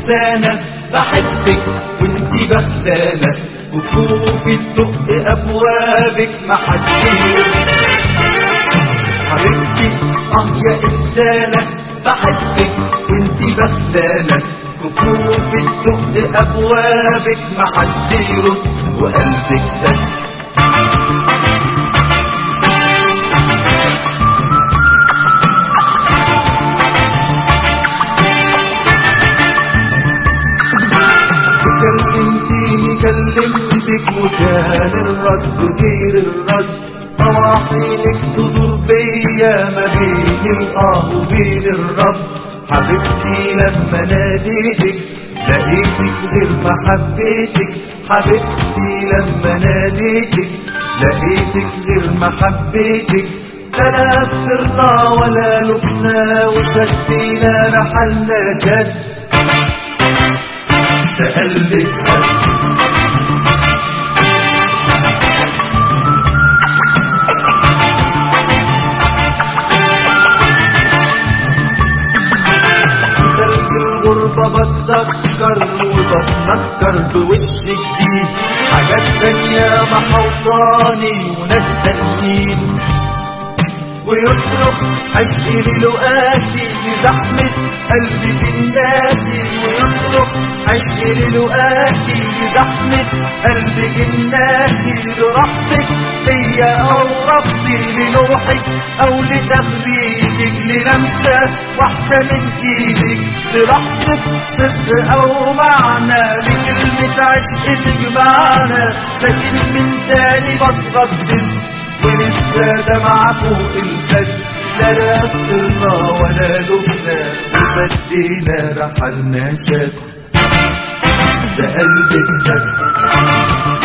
إنسانة بحبك وانتي بخلانة، كفوفي تدق أبوابك محدش. حبيبتي يا إنسانة بحبك وانتي بخلانة، كفوفي تدق أبوابك محد يرد وقلبك سد. كلمتيني كلمتك وكان الرد غير الرد، طواحينك تدور بيا ما بين الآه وبين الرب. حبيبتي لما ناديتك لقيتك غير ما حبيتك، حبيبتي لما ناديتك لقيتك غير ما حبيتك. لا فطرنا ولا لقنا وشدينا رحلنا شد، ده قلبك سد. بتذكر وبتنكر بوش جديد، حاجات تانية محوطاني وناس تانيين. ويصرخ عشقي للقاتي لزحمة قلبك الناسي، ويصرخ عشقي للقاتي لزحمة قلبك الناسي. لراحتك ليا أو رفضي لنوحك أو لتغريدك، للمسة واحدة من إيدك، للحظة صدق أو معنى، لكلمة عشق تجمعنا. لكن من تاني بتردد ولسه دمعة فوق الخد، لا فطرنا ولا لقنا وشدينا رحلنا شد، ده قلبك سد.